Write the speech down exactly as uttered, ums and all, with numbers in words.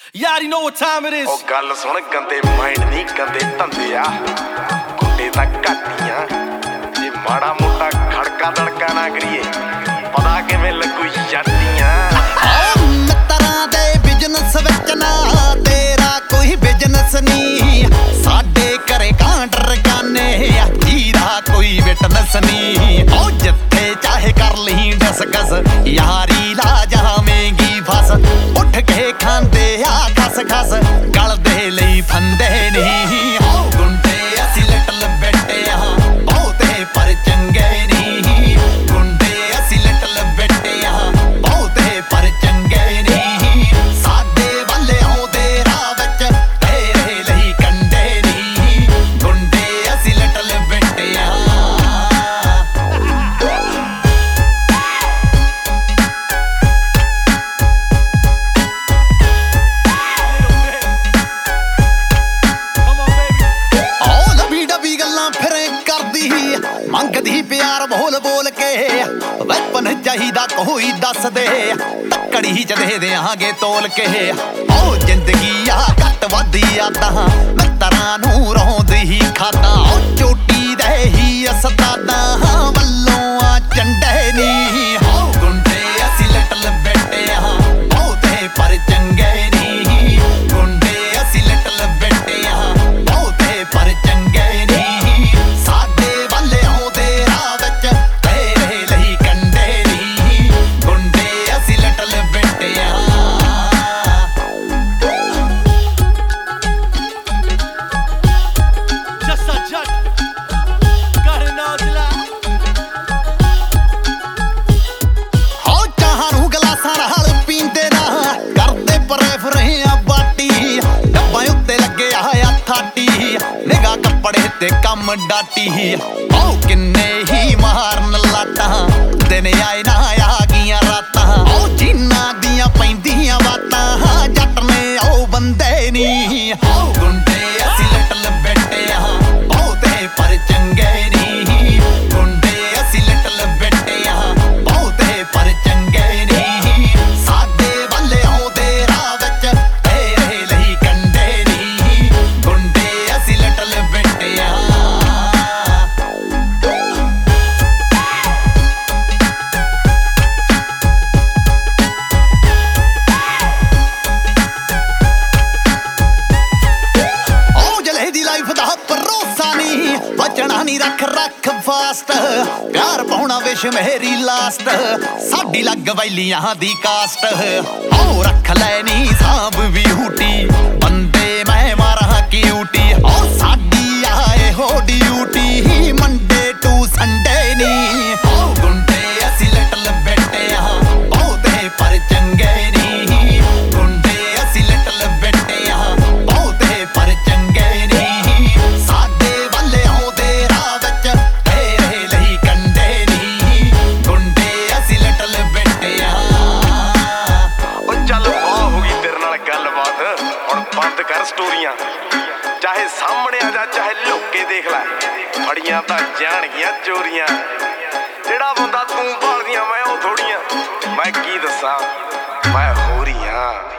You already know what time it is. ਉਹ ਗੱਲ ਸੁਣ ਗੰਦੇ ਮਾਈਂਡ ਨਹੀਂ ਗੰਦੇ ਧੰਦੇ ਆ ਕੁੱਤੇ ਤਾਂ ਘਾਟੀਆਂ ਜੇ ਮਾੜਾ ਮੋਟਾ ਖੜਕਾ ਦੜਕਾ ਨਾ ਕਰੀਏ ਪਤਾ ਕਿਵੇਂ ਲੱਗੂ ਜੱਟੀਆਂ ਮਿੱਤਰਾਂ ਦੇ ਬਿਜ਼ਨਸ ਵਿੱਚ ਨਾ ਤੇਰਾ ਕੋਈ ਬਿਜ਼ਨਸ ਨਹੀਂ ਸਾਡੇ ਘਰੇ ਕਾਂਡਰ ਗਾਨੇ ਜੀਦਾ ਕੋਈ ਵਿਟਨੈਸ ਨਹੀਂ ਉਹ ਜਿੱਥੇ ਚਾਹੇ ਕਰ ਲਈ ਡਿਸਕਸ ਯਾਰੀ ਲਾ ਜਾਵੇਂਗੀ ਫਸ ਉੱਠ ਕੇ ਖਾਂਦੇ ਆ ਖਸ ਖਸ ਗਲ ਦੇ ਲਈ ਫੰਦੇ ਨਹੀਂ ਹੋ ਗੁੰਡੇ ਅਸੀਂ ਲਿਟਲ ਬੈਠੇ ਆ ਬਹੁਤੇ ਪਰ ਚੰਗੇ ਨਹੀਂ ਗੁੰਡੇ ਅਸੀਂ ਲਿਟਲ ਬੈਠੇ ਆ ਬਹੁਤੇ ਪਰ ਚੰਗੇ ਨਹੀਂ ਸਾਡੇ ਵੱਲੇ ਆਉਂਦੇ ਰਾਹ ਵਿੱਚ ਤੇਰੇ ਲਈ ਕੰਡੇ ਨਹੀਂ ਗੁੰਡੇ ਅਸੀਂ ਲਿਟਲ ਬੈਠੇ ਆ ਮੰਗਦੀ ਪਿਆਰ ਬੋਲ ਬੋਲ ਕੇ ਵੈਪਨ ਚਾਹੀਦਾ ਕੋਈ ਦੱਸ ਦੇ ਤੱਕੜੀ ਚ ਦੇ ਦਿਆਂਗੇ ਤੋਲ ਕੇ ਉਹ ਜ਼ਿੰਦਗੀ ਆ ਘੱਟ ਵੱਧੀ ਆਦਾਂ ਮਿੱਤਰਾਂ ਨੂੰ ਰੋਂਦੀ ਖਾਦਾਂ ਉਹ ਚੋਟੀ ਦੇ ਹੀ ਅਸਤਾਦਾਂ ਵੱਲੋਂ ਆ ਚੰਡੇ ਨਹੀਂ ਹੋ ਗੁੰਡੇ ਅਸੀਂ ਲਿਟਲ ਬੈਠੇ ਆ ਬਹੁਤੇ ਪਰ ਚੰਗੇ ਨਹੀਂ ਗੁੰਡੇ ਅਸੀਂ ਲਿਟਲ ਬੈਠੇ ਆ ਬਹੁਤੇ ਪਰ ਚੰਗੇ ਨਹੀਂ ਸਾਡੇ ਵੱਲੇ ਆਉਂਦੇ ਰਾਹ ਵਿੱਚ ਤੇਰੇ ਲਈ ਕੰਡੇ ਨਹੀਂ ਗੁੰਡੇ ਅਸੀਂ ਲਿਟਲ ਬੈਠੇ ਆ Just a jut. Got it now, Jila. ਹੋ ਚਾਹਾਂ ਨੂੰ ਗਲਾਸਾਂ ਨਾਲ ਪੀਂਦੇ ਨਾ ਕਰਦੇ ਪ੍ਰੈਫਰ ਆ ਬਾਟੀ ਡੱਬਾਂ ਉੱਤੇ ਲੱਗਿਆ ਆ ਥਾਟੀ ਨਿਗਾ ਕੱਪੜੇ ਤੇ ਕੰਮ ਡਾਟੀ ਉਹ ਕਿੰਨੇ ਹੀ ਮਾਰਨ ਲਾਟਾਂ ਦਿਨ ਆਏ ਨਾ ਆ ਗਈਆਂ ਰਾਤਾਂ ਉਹ ਜਿਨ੍ਹਾਂ ਦੀਆਂ ਪੈਂਦੀਆਂ ਬਾਤਾਂ ਜੱਟ ਨੇ ਉਹ ਬੰਦੇ ਨਹੀਂ ਹੋ ਗੁੰਡੇ ਅਸੀਂ ਲਿਟਲ ਬੈਠੇ ਆ ਬਹੁਤੇ ਪਰ ਚੰਗੇ ਨਹੀਂ ਗੁੰਡੇ ਅਸੀਂ ਲਿਟਲ ਬੈਠੇ ਆ ਬਹੁਤੇ ਪਰ ਚੰਗੇ ਨਹੀਂ ਸਾਡੇ ਵੱਲੇ ਆਉਂਦੇ ਰਾਹ ਵਿੱਚ ਤੇਰੇ ਲਈ ਕੰਡੇ ਨਹੀਂ ਗੁੰਡੇ ਅਸੀਂ ਲਿਟਲ ਬੈਠੇ ਆ ਉਹ ਜਲੇ ਦੀ ਲਾਈਫ ਦਾ ਭਰੋਸਾ ਨਹੀਂ ਬਚਣਾ ਨਹੀਂ ਰੱਖ ਰੱਖ ਫਾਸਟ ਪਿਆਰ ਪਾਉਣਾ ਵਿਸ਼ ਮੇਰੀ ਲਾਸਟ ਸਾਡੀ ਲੱਗ ਵੈਲੀਆਂ ਦੀ ਕਾਸਟ ਉਹ ਰੱਖ ਲੈ ਨੀ ਸਾਂਭ ਵੀ ਹੂਟੀ ਬੰਦੇ ਮੈਂ ਮਾਰਾਂ ਕਿਊਟੀ ਉਹ ਸਾਡੀ ਆਏ ਹੋ ਡਿਊਟੀ ਮੰਡੇ ਟੂ ਸੰਡੇ ਨਹੀਂ ਉਹ ਗੁੰਡੇ ਅਸੀਂ ਲਿਟਲ ਬੈਠੇ ਆ ਬਹੁਤੇ ਪਰ ਚੰਗੇ ਨਹੀਂ ਗੁੰਡੇ ਅਸੀਂ ਲਿਟਲ ਬੈਠੇ ਆ ਬਹੁਤੇ ਪਰ ਚੰਗੇ ਨਹੀਂ ਸਾਡੇ ਵੱਲੇ ਆਉਂਦੇ ਰਾਹ ਵਿੱਚ ਤੇਰੇ ਲਈ ਕੰਡੇ ਨਹੀਂ ਗੁੰਡੇ ਅਸੀਂ ਲਿਟਲ ਬੈਠੇ ਆ ਉਹ ਚੱਲ ਵਾਹ ਹੋ ਗਈ ਤੇਰੇ ਨਾਲ ਗੱਲਬਾਤ ਹੁਣ ਬੰਦ ਕਰ ਸਟੋਰੀਆਂ ਚਾਹੇ ਸਾਹਮਣੇ ਆ ਜਾ ਚਾਹੇ ਲੁੱਕੇ ਦੇਖ ਲੈ ਫੜੀਆਂ ਤਾਂ ਜਾਣਗੀਆਂ ਚੋਰੀਆਂ ਜਿਹੜਾ ਬੰਦਾ ਤੂੰ ਭਾਲਦੀਆਂ ਮੈਂ ਉਹ ਥੋੜੀਆਂ ਮੈਂ ਕੀ ਦੱਸਾਂ ਮੈਂ ਹੋ ਰਹੀ ਹਾਂ